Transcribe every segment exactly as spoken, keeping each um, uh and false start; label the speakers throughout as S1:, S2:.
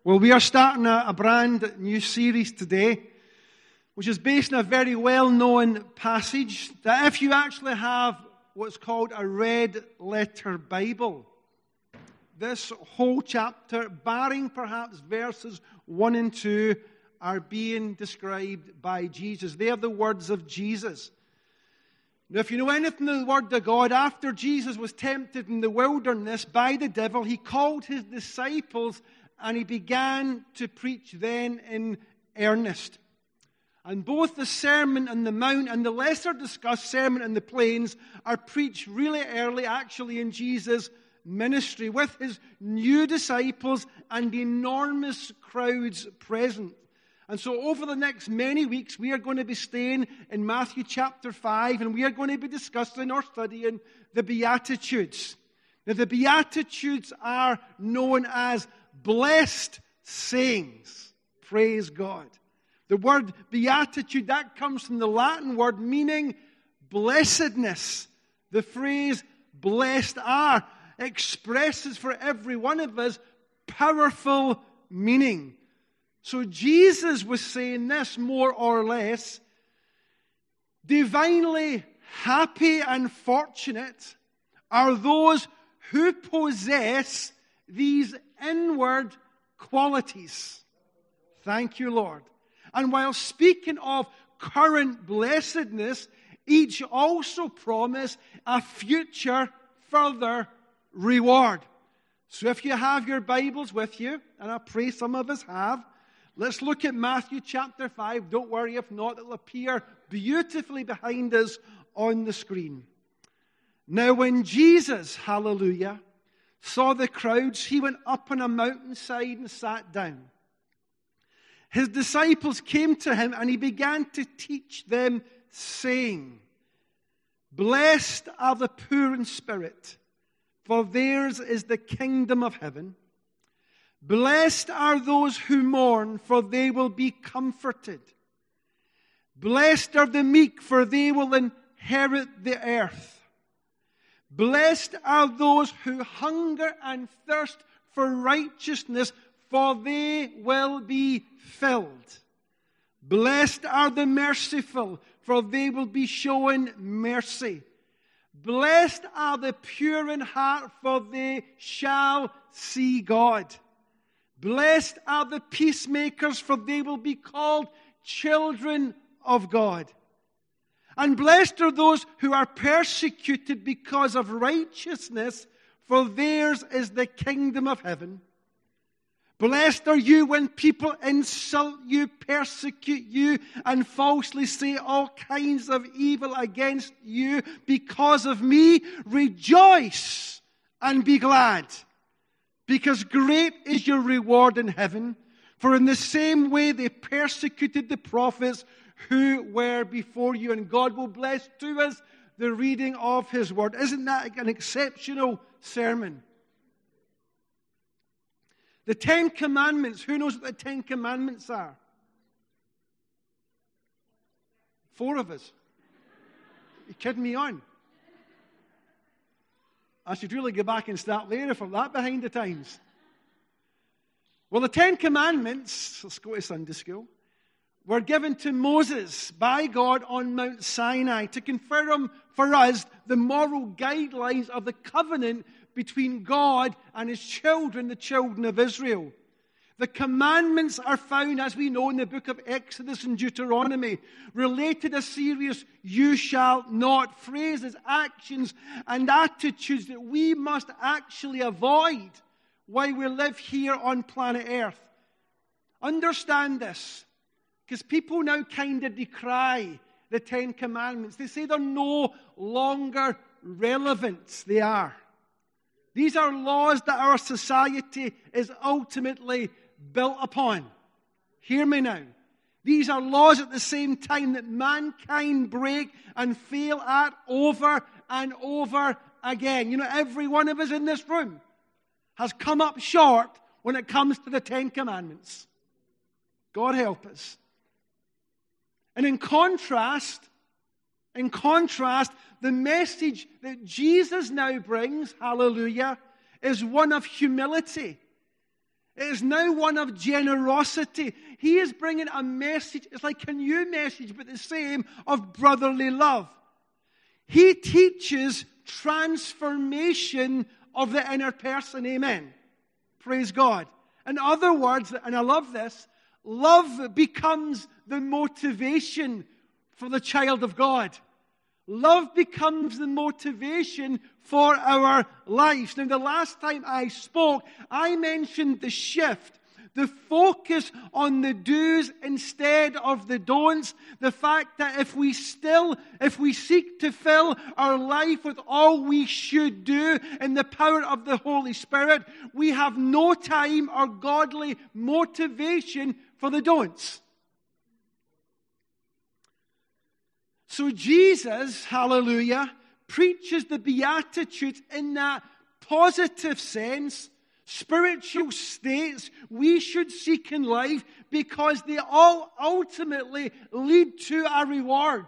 S1: Well, we are starting a, a brand new series today, which is based on a very well-known passage that if you actually have what's called a red letter Bible, this whole chapter, barring perhaps verses one and two, are being described by Jesus. They are the words of Jesus. Now, if you know anything of the Word of God, after Jesus was tempted in the wilderness by the devil, he called his disciples and he began to preach then in earnest. And both the Sermon on the Mount and the lesser discussed Sermon on the Plains are preached really early, actually, in Jesus' ministry with his new disciples and enormous crowds present. And so over the next many weeks, we are going to be staying in Matthew chapter five, and we are going to be discussing or studying the Beatitudes. Now, the Beatitudes are known as blessed sayings. Praise God. The word beatitude, that comes from the Latin word meaning blessedness. The phrase blessed are expresses for every one of us powerful meaning. So Jesus was saying this more or less: divinely happy and fortunate are those who possess these inward qualities. Thank you, Lord. And while speaking of current blessedness, each also promise a future further reward. So if you have your Bibles with you, and I pray some of us have, let's look at Matthew chapter five. Don't worry, if not, it'll appear beautifully behind us on the screen. Now when Jesus, hallelujah, saw the crowds, he went up on a mountainside and sat down. His disciples came to him and he began to teach them, saying, "Blessed are the poor in spirit, for theirs is the kingdom of heaven. Blessed are those who mourn, for they will be comforted. Blessed are the meek, for they will inherit the earth. Blessed are those who hunger and thirst for righteousness, for they will be filled. Blessed are the merciful, for they will be shown mercy. Blessed are the pure in heart, for they shall see God. Blessed are the peacemakers, for they will be called children of God. And blessed are those who are persecuted because of righteousness, for theirs is the kingdom of heaven. Blessed are you when people insult you, persecute you, and falsely say all kinds of evil against you because of me. Rejoice and be glad, because great is your reward in heaven. For in the same way they persecuted the prophets who were before you." And God will bless to us the reading of His Word. Isn't that an exceptional sermon? The Ten Commandments. Who knows what the Ten Commandments are? Four of us. You're kidding me on? I should really go back and start later for that behind the times. Well, the Ten Commandments, let's go to Sunday school, were given to Moses by God on Mount Sinai to confirm for us the moral guidelines of the covenant between God and His children, the children of Israel. The commandments are found, as we know, in the book of Exodus and Deuteronomy, related to serious "you shall not" phrases, actions, and attitudes that we must actually avoid while we live here on planet Earth. Understand this, because people now kind of decry the Ten Commandments. They say they're no longer relevant. They are. These are laws that our society is ultimately built upon. Hear me now. These are laws at the same time that mankind break and fail at over and over again. You know, every one of us in this room has come up short when it comes to the Ten Commandments. God help us. And in contrast, in contrast, the message that Jesus now brings, hallelujah, is one of humility. It is now one of generosity. He is bringing a message. It's like a new message, but the same, of brotherly love. He teaches transformation of the inner person. Amen. Praise God. In other words, and I love this, love becomes the motivation for the child of God. Love becomes the motivation for our lives. Now, the last time I spoke, I mentioned the shift, the focus on the do's instead of the don'ts. The fact that if we still, if we seek to fill our life with all we should do in the power of the Holy Spirit, we have no time or godly motivation for the don'ts. So Jesus, hallelujah, preaches the Beatitudes in that positive sense, spiritual states we should seek in life, because they all ultimately lead to a reward.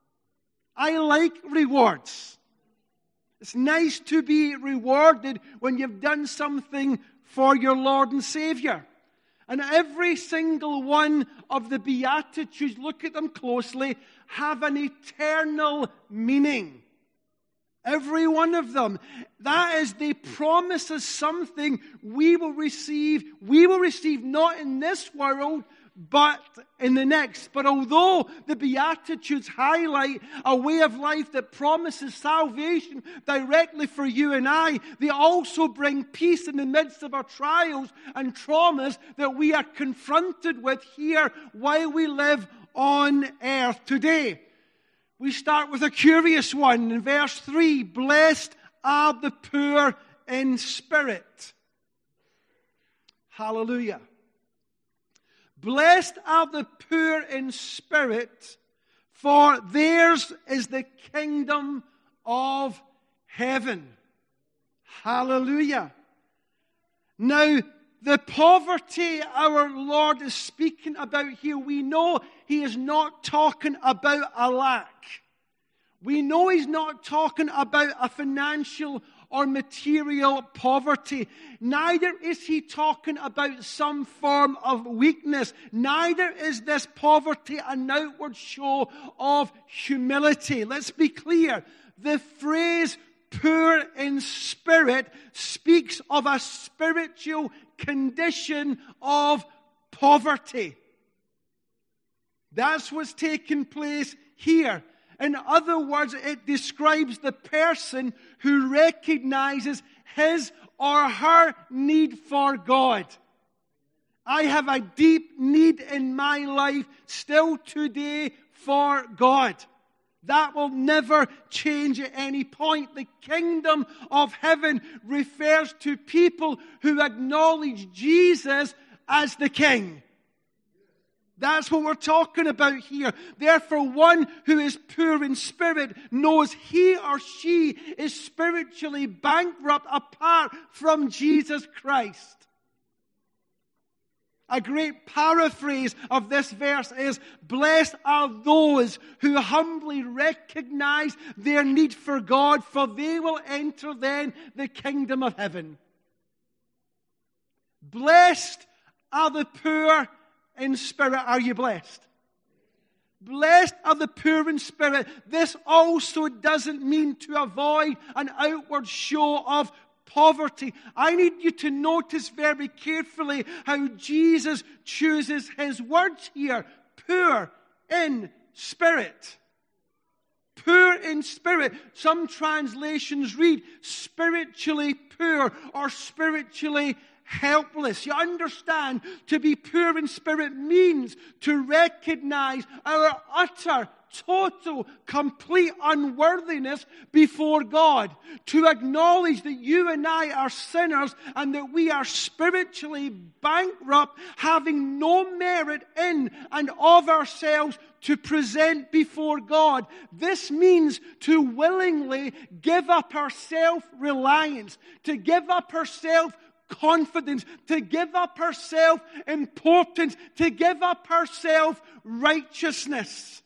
S1: I like rewards. It's nice to be rewarded when you've done something for your Lord and Savior. And every single one of the Beatitudes, look at them closely, have an eternal meaning. Every one of them. That is, they promise us something we will receive. We will receive not in this world, but in the next. But although the Beatitudes highlight a way of life that promises salvation directly for you and I, they also bring peace in the midst of our trials and traumas that we are confronted with here while we live on earth today. We start with a curious one in verse three. Blessed are the poor in spirit. Hallelujah. Blessed are the poor in spirit, for theirs is the kingdom of heaven. Hallelujah. Now, the poverty our Lord is speaking about here, we know He is not talking about a lack. We know He's not talking about a financial or material poverty. Neither is He talking about some form of weakness. Neither is this poverty an outward show of humility. Let's be clear. The phrase poor in spirit speaks of a spiritual condition of poverty. That's what's taking place here. In other words, it describes the person who recognizes his or her need for God. I have a deep need in my life still today for God. That will never change at any point. The kingdom of heaven refers to people who acknowledge Jesus as the King. That's what we're talking about here. Therefore, one who is poor in spirit knows he or she is spiritually bankrupt apart from Jesus Christ. A great paraphrase of this verse is, blessed are those who humbly recognize their need for God, for they will enter then the kingdom of heaven. Blessed are the poor in spirit. Are you blessed? Blessed are the poor in spirit. This also doesn't mean to avoid an outward show of poverty. I need you to notice very carefully how Jesus chooses his words here. Poor in spirit. Poor in spirit. Some translations read spiritually poor or spiritually helpless. You understand, to be poor in spirit means to recognize our utter, total, complete unworthiness before God. To acknowledge that you and I are sinners and that we are spiritually bankrupt, having no merit in and of ourselves to present before God. This means to willingly give up our self-reliance, to give up our self confidence, to give up her self-importance, to give up her self-righteousness.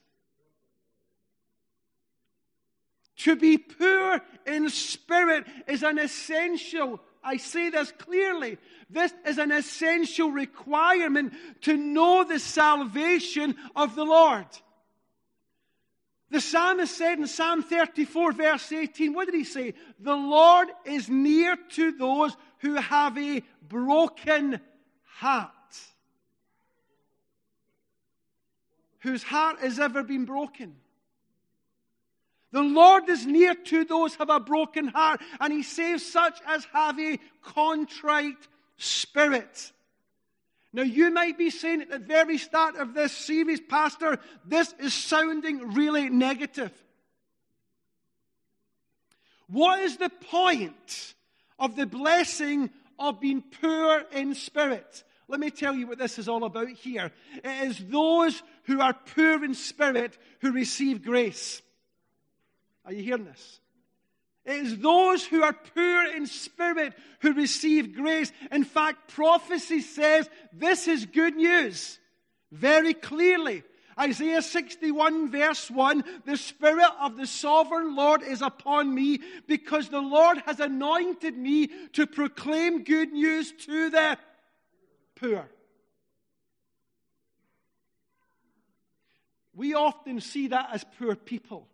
S1: To be poor in spirit is an essential I say this clearly. This is an essential requirement to know the salvation of the Lord. The psalmist said in Psalm thirty-four, verse eighteen, what did he say? The Lord is near to those who have a broken heart. Whose heart has ever been broken? The Lord is near to those who have a broken heart, and He saves such as have a contrite spirit. Now, you might be saying at the very start of this series, Pastor, this is sounding really negative. What is the point of the blessing of being poor in spirit? Let me tell you what this is all about here. It is those who are poor in spirit who receive grace. Are you hearing this? It is those who are poor in spirit who receive grace. In fact, prophecy says this is good news very clearly. Isaiah sixty-one verse one, the Spirit of the Sovereign Lord is upon me because the Lord has anointed me to proclaim good news to the poor. We often see that as poor people.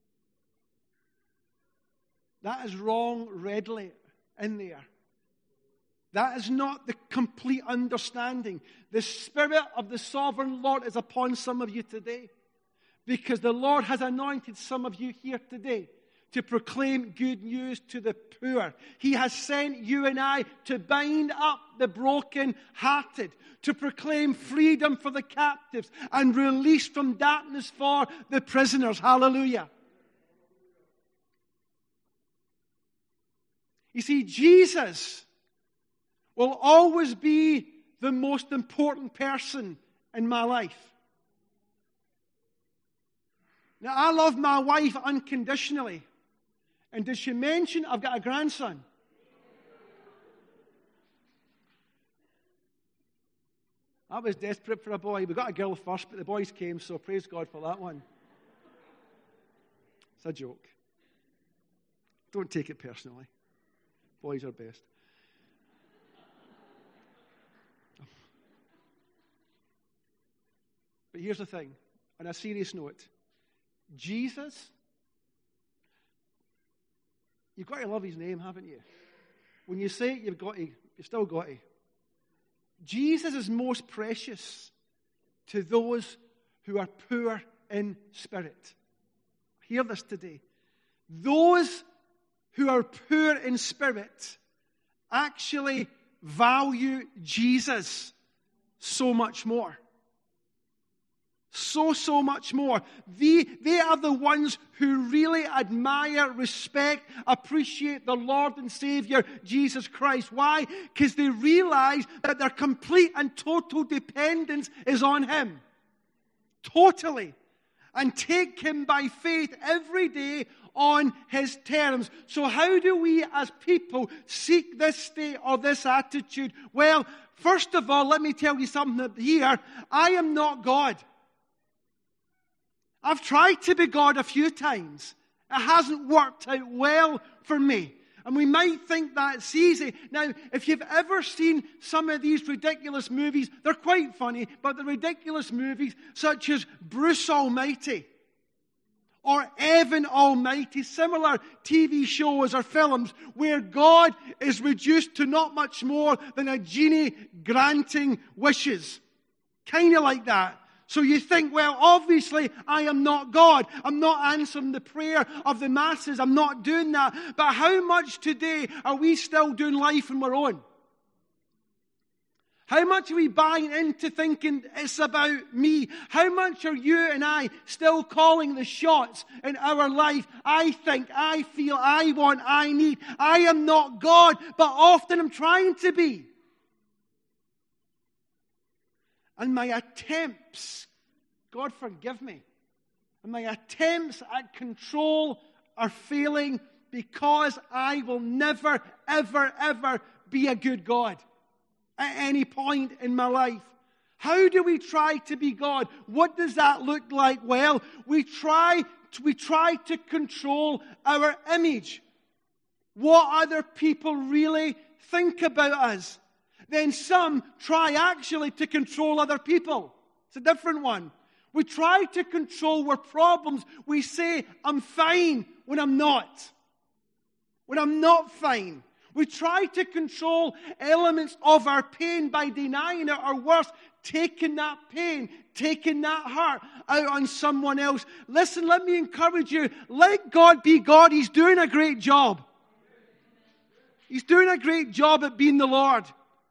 S1: That is wrong readily in there. That is not the complete understanding. The Spirit of the Sovereign Lord is upon some of you today because the Lord has anointed some of you here today to proclaim good news to the poor. He has sent you and I to bind up the broken-hearted, to proclaim freedom for the captives and release from darkness for the prisoners. Hallelujah. You see, Jesus will always be the most important person in my life. Now, I love my wife unconditionally. And did she mention I've got a grandson? I was desperate for a boy. We got a girl first, but the boys came, so praise God for that one. It's a joke. Don't take it personally. Boys are best. But here's the thing, on a serious note. Jesus, you've got to love His name, haven't you? When you say it, you've got to, you've still got to. Jesus is most precious to those who are poor in spirit. Hear this today. Those who are poor in spirit actually value Jesus so much more. So, so much more. They, they are the ones who really admire, respect, appreciate the Lord and Savior, Jesus Christ. Why? Because they realize that their complete and total dependence is on Him. Totally. And take Him by faith every day on His terms. So how do we as people seek this state or this attitude? Well, first of all, let me tell you something here. I am not God. I've tried to be God a few times. It hasn't worked out well for me. And we might think that's easy. Now, if you've ever seen some of these ridiculous movies, they're quite funny, but the ridiculous movies such as Bruce Almighty or Evan Almighty, similar T V shows or films where God is reduced to not much more than a genie granting wishes. Kind of like that. So you think, well, obviously, I am not God. I'm not answering the prayer of the masses. I'm not doing that. But how much today are we still doing life on our own? How much are we buying into thinking it's about me? How much are you and I still calling the shots in our life? I think, I feel, I want, I need. I am not God, but often I'm trying to be. And my attempts, God forgive me, and my attempts at control are failing because I will never, ever, ever be a good God at any point in my life. How do we try to be God? What does that look like? Well, we try, we try to control our image. What other people really think about us, then some try actually to control other people. It's a different one. We try to control our problems. We say, I'm fine, when I'm not. When I'm not fine. We try to control elements of our pain by denying it, or worse, taking that pain, taking that hurt out on someone else. Listen, let me encourage you. Let God be God. He's doing a great job. He's doing a great job at being the Lord.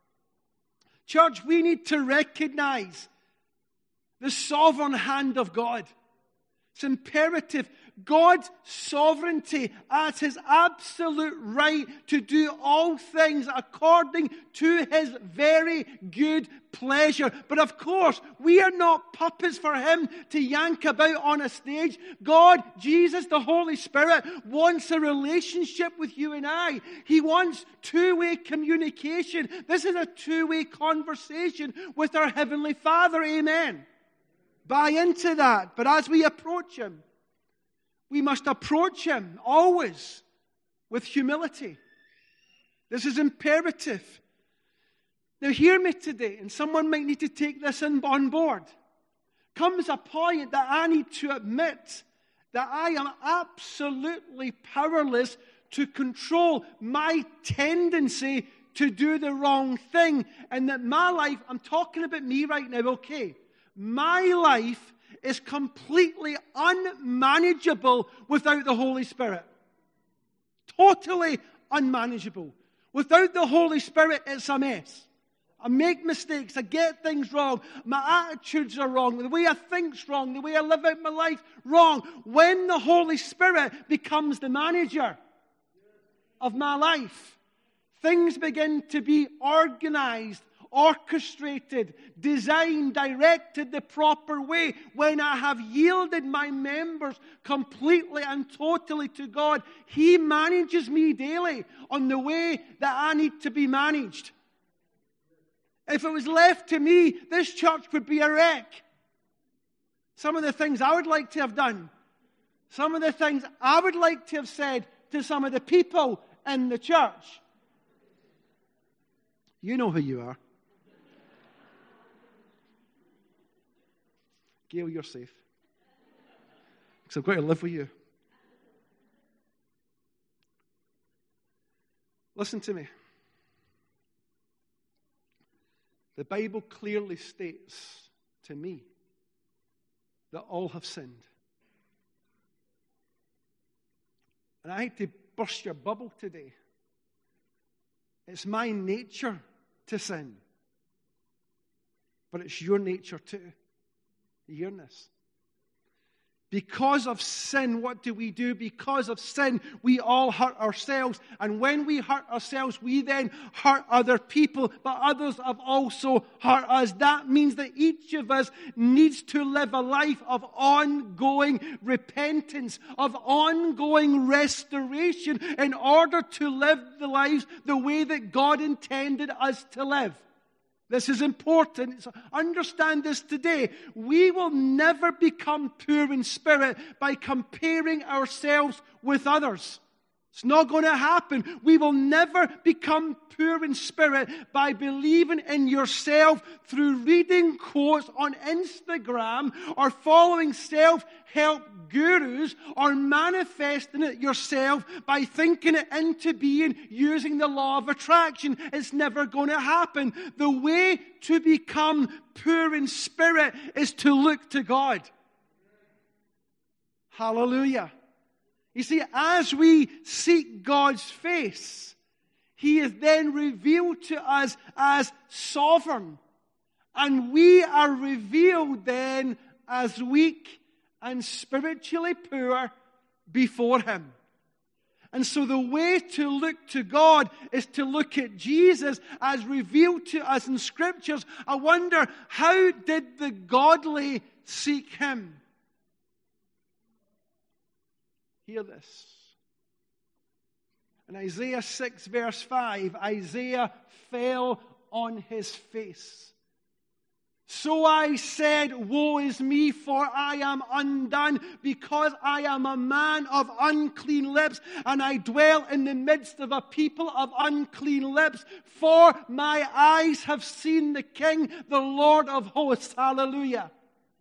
S1: Church, we need to recognize the sovereign hand of God. It's imperative. God's sovereignty as His absolute right to do all things according to His very good pleasure. But of course, we are not puppets for Him to yank about on a stage. God, Jesus, the Holy Spirit wants a relationship with you and I. He wants two-way communication. This is a two-way conversation with our Heavenly Father. Amen. Buy into that. But as we approach Him, we must approach Him always with humility. This is imperative. Now hear me today, and someone might need to take this on board. Comes a point that I need to admit that I am absolutely powerless to control my tendency to do the wrong thing. And that my life, I'm talking about me right now, okay? My life is completely unmanageable without the Holy Spirit. Totally unmanageable. Without the Holy Spirit, it's a mess. I make mistakes. I get things wrong. My attitudes are wrong. The way I think's wrong. The way I live out my life, wrong. When the Holy Spirit becomes the manager of my life, things begin to be organized, orchestrated, designed, directed the proper way. When I have yielded my members completely and totally to God, He manages me daily on the way that I need to be managed. If it was left to me, this church would be a wreck. Some of the things I would like to have done, some of the things I would like to have said to some of the people in the church. You know who you are. Gail, you're safe. Because I've got to live with you. Listen to me. The Bible clearly states to me that all have sinned. And I hate to burst your bubble today. It's my nature to sin. But it's your nature too. You hearing this? Because of sin, what do we do? Because of sin, we all hurt ourselves. And when we hurt ourselves, we then hurt other people. But others have also hurt us. That means that each of us needs to live a life of ongoing repentance, of ongoing restoration in order to live the lives the way that God intended us to live. This is important. So understand this today. We will never become pure in spirit by comparing ourselves with others. It's not going to happen. We will never become pure in spirit by believing in yourself through reading quotes on Instagram or following self-help gurus or manifesting it yourself by thinking it into being using the law of attraction. It's never going to happen. The way to become pure in spirit is to look to God. Hallelujah. You see, as we seek God's face, He is then revealed to us as sovereign. And we are revealed then as weak and spiritually poor before Him. And so the way to look to God is to look at Jesus as revealed to us in Scriptures. I wonder, how did the godly seek Him? Hear this. In Isaiah six verse five, Isaiah fell on his face, So I said, woe is me, for I am undone, because I am a man of unclean lips, and I dwell in the midst of a people of unclean lips. For my eyes have seen the King, the Lord of hosts. Hallelujah.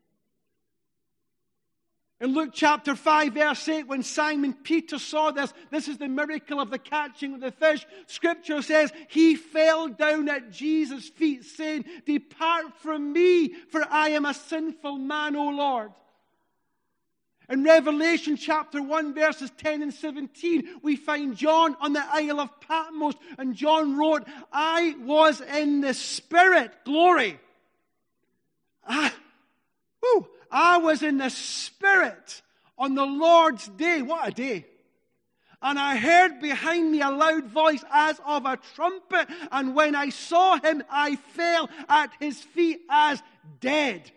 S1: In Luke chapter five, verse eight, when Simon Peter saw this, this is the miracle of the catching of the fish. Scripture says, he fell down at Jesus' feet, saying, depart from me, for I am a sinful man, O Lord. In Revelation chapter one, verses ten and seventeen, we find John on the Isle of Patmos, and John wrote, I was in the Spirit, glory. Ah, woo. I was in the Spirit on the Lord's day. What a day. And I heard behind me a loud voice as of a trumpet. And when I saw him, I fell at his feet as dead.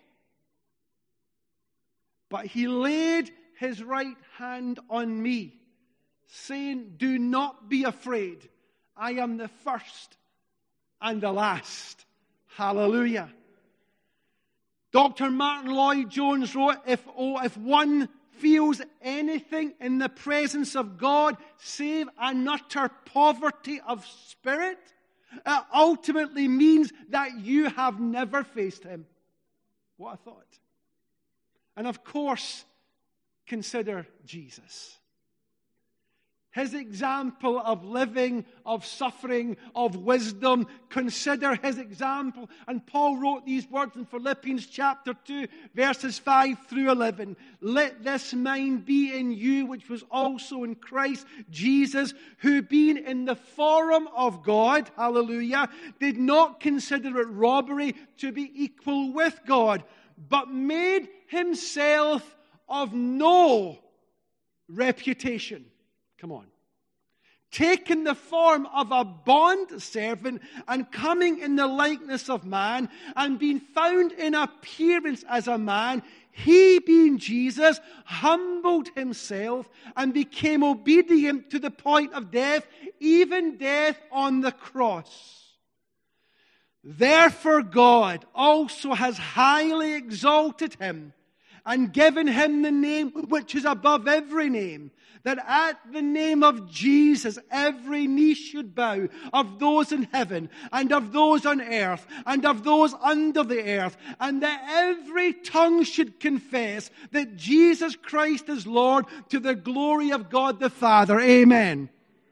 S1: But he laid his right hand on me, saying, do not be afraid. I am the first and the last. Hallelujah. Doctor Martin Lloyd-Jones wrote, if, oh, if one feels anything in the presence of God save an utter poverty of spirit, it ultimately means that you have never faced him. What a thought. And of course, consider Jesus. His example of living, of suffering, of wisdom. Consider his example. And Paul wrote these words in Philippians chapter two, verses five through eleven. Let this mind be in you, which was also in Christ Jesus, who being in the form of God, hallelujah, did not consider it robbery to be equal with God, but made himself of no reputation. Come on. Taking the form of a bond servant and coming in the likeness of man and being found in appearance as a man, he, being Jesus, humbled himself and became obedient to the point of death, even death on the cross. Therefore God also has highly exalted him and given him the name which is above every name, that at the name of Jesus every knee should bow, of those in heaven and of those on earth and of those under the earth, and that every tongue should confess that Jesus Christ is Lord, to the glory of God the Father. Amen.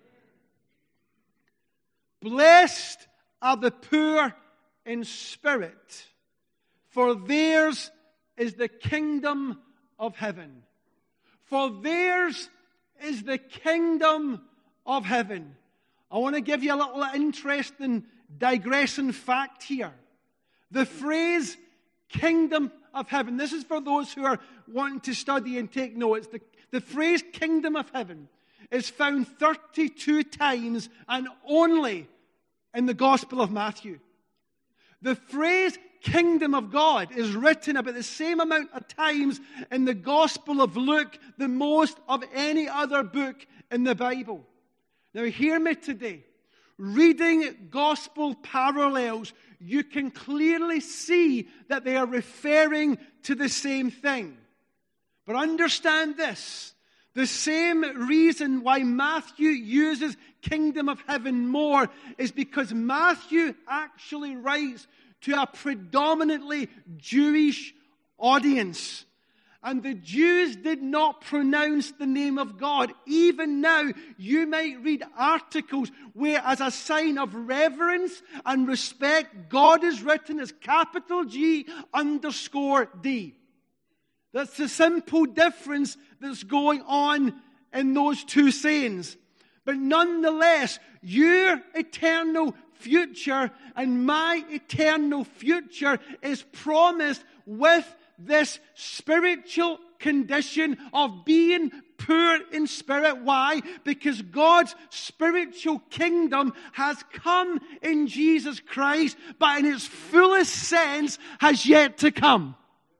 S1: Blessed are the poor in spirit, for theirs is the kingdom of heaven. For theirs is the kingdom of heaven. I want to give you a little interesting digressing fact here. The phrase kingdom of heaven, this is for those who are wanting to study and take notes. The, the phrase kingdom of heaven is found thirty-two times and only in the Gospel of Matthew. The phrase kingdom of God is written about the same amount of times in the Gospel of Luke, the most of any other book in the Bible. Now hear me today. Reading Gospel parallels, you can clearly see that they are referring to the same thing. But understand this. The same reason why Matthew uses kingdom of heaven more is because Matthew actually writes to a predominantly Jewish audience. And the Jews did not pronounce the name of God. Even now, you might read articles where, as a sign of reverence and respect, God is written as capital G underscore D. That's the simple difference that's going on in those two sayings. But nonetheless, your eternal future and my eternal future is promised with this spiritual condition of being poor in spirit. Why? Because God's spiritual kingdom has come in Jesus Christ, but in its fullest sense has yet to come.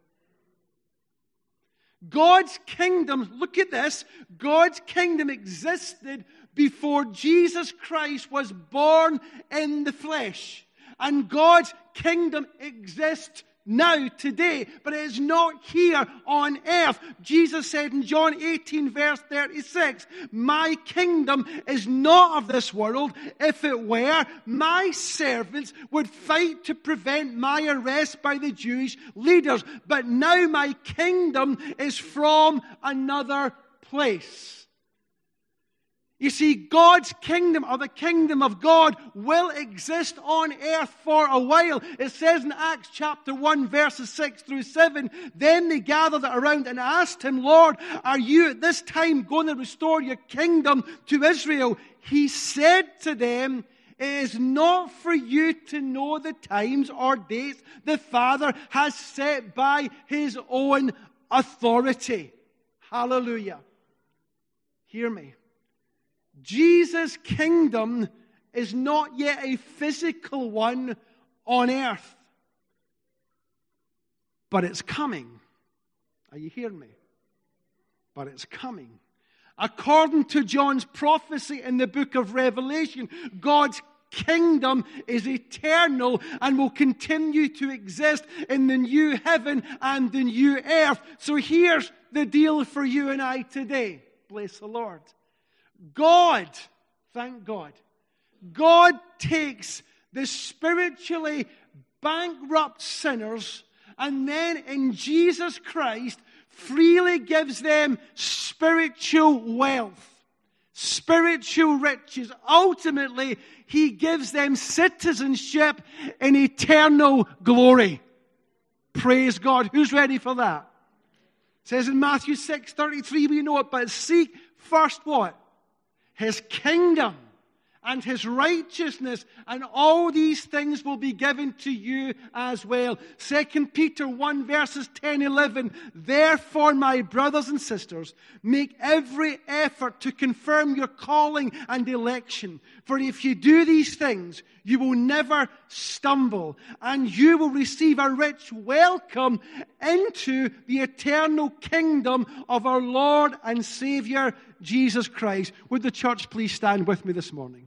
S1: God's kingdom, look at this, God's kingdom existed before Jesus Christ was born in the flesh. And God's kingdom exists now, today, but it is not here on earth. Jesus said in John eighteen, verse thirty-six, my kingdom is not of this world. If it were, my servants would fight to prevent my arrest by the Jewish leaders. But now my kingdom is from another place. You see, God's kingdom, or the kingdom of God, will exist on earth for a while. It says in Acts chapter one, verses six through seven, then they gathered around and asked him, Lord, are you at this time going to restore your kingdom to Israel? He said to them, it is not for you to know the times or dates the Father has set by his own authority. Hallelujah. Hear me. Jesus' kingdom is not yet a physical one on earth. But it's coming. Are you hearing me? But it's coming. According to John's prophecy in the book of Revelation, God's kingdom is eternal and will continue to exist in the new heaven and the new earth. So here's the deal for you and I today. Bless the Lord. God, thank God, God takes the spiritually bankrupt sinners and then in Jesus Christ freely gives them spiritual wealth, spiritual riches. Ultimately, He gives them citizenship in eternal glory. Praise God. Who's ready for that? It says in Matthew six thirty-three, we know it, but seek first what? His kingdom and His righteousness, and all these things will be given to you as well. Second Peter one verses ten, eleven. Therefore, my brothers and sisters, make every effort to confirm your calling and election. For if you do these things, you will never stumble, and you will receive a rich welcome into the eternal kingdom of our Lord and Savior, Jesus Christ. Would the church please stand with me this morning?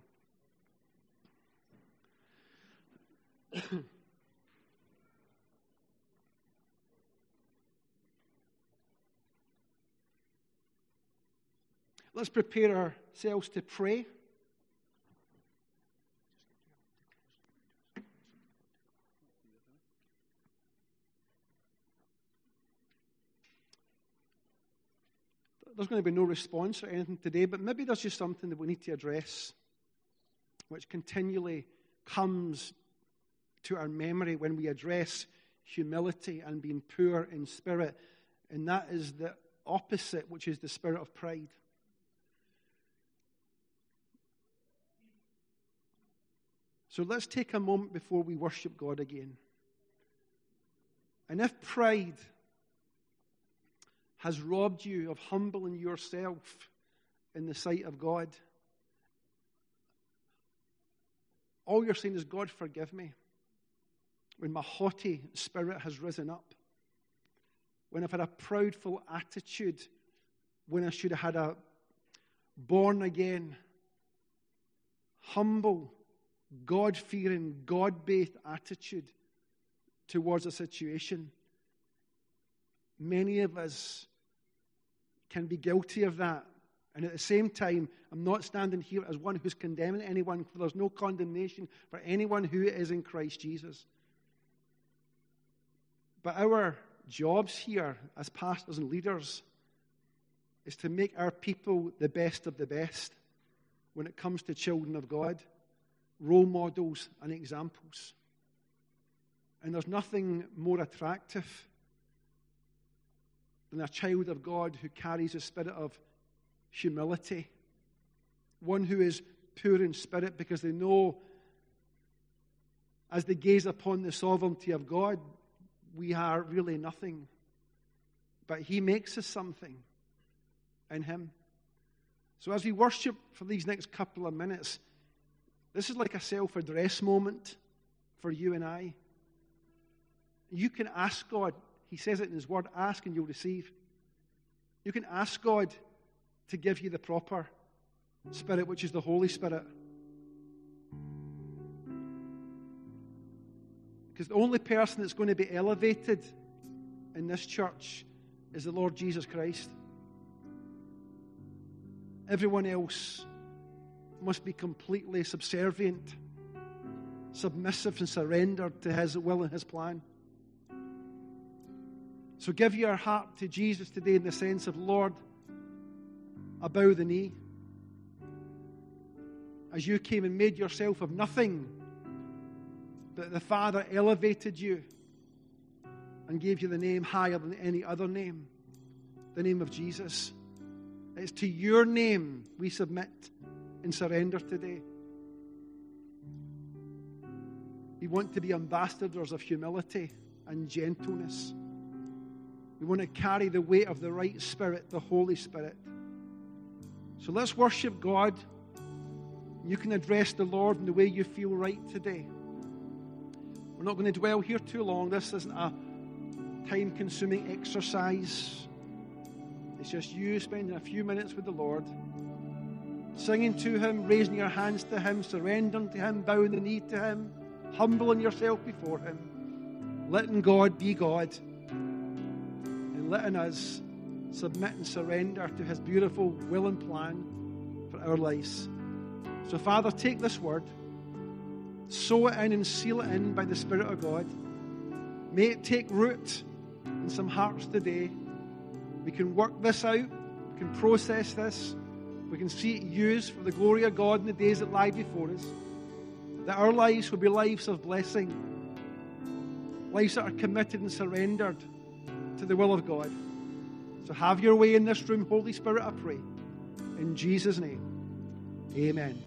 S1: Let's prepare ourselves to pray. There's going to be no response or anything today, but maybe there's just something that we need to address, which continually comes to our memory when we address humility and being poor in spirit, and that is the opposite, which is the spirit of pride. So let's take a moment before we worship God again. And if pride has robbed you of humbling yourself in the sight of God, all you're saying is, God, forgive me. When my haughty spirit has risen up, when I've had a proudful attitude, when I should have had a born-again, humble, God-fearing, God-based attitude towards a situation. Many of us can be guilty of that. And at the same time, I'm not standing here as one who's condemning anyone, for there's no condemnation for anyone who is in Christ Jesus. But our jobs here as pastors and leaders is to make our people the best of the best when it comes to children of God, role models and examples. And there's nothing more attractive than a child of God who carries a spirit of humility, one who is poor in spirit because they know, as they gaze upon the sovereignty of God, we are really nothing, but He makes us something in Him. So as we worship for these next couple of minutes, this is like a self-address moment for you and I. You can ask God. He says it in His Word, ask and you'll receive. You can ask God to give you the proper Spirit, which is the Holy Spirit. Because the only person that's going to be elevated in this church is the Lord Jesus Christ. Everyone else must be completely subservient, submissive and surrendered to His will and His plan. So give your heart to Jesus today in the sense of, Lord, I bow the knee. As you came and made yourself of nothing, but the Father elevated you and gave you the name higher than any other name, the name of Jesus. It's to your name we submit and surrender today. We want to be ambassadors of humility and gentleness. We want to carry the weight of the right Spirit, the Holy Spirit. So let's worship God. You can address the Lord in the way you feel right today. We're not going to dwell here too long. This isn't a time-consuming exercise. It's just you spending a few minutes with the Lord, singing to Him, raising your hands to Him, surrendering to Him, bowing the knee to Him, humbling yourself before Him, letting God be God, and letting us submit and surrender to His beautiful will and plan for our lives. So, Father, take this word, sow it in and seal it in by the Spirit of God. May it take root in some hearts today. We can work this out. We can process this. We can see it used for the glory of God in the days that lie before us. That our lives will be lives of blessing. Lives that are committed and surrendered to the will of God. So have your way in this room, Holy Spirit, I pray. In Jesus' name, amen.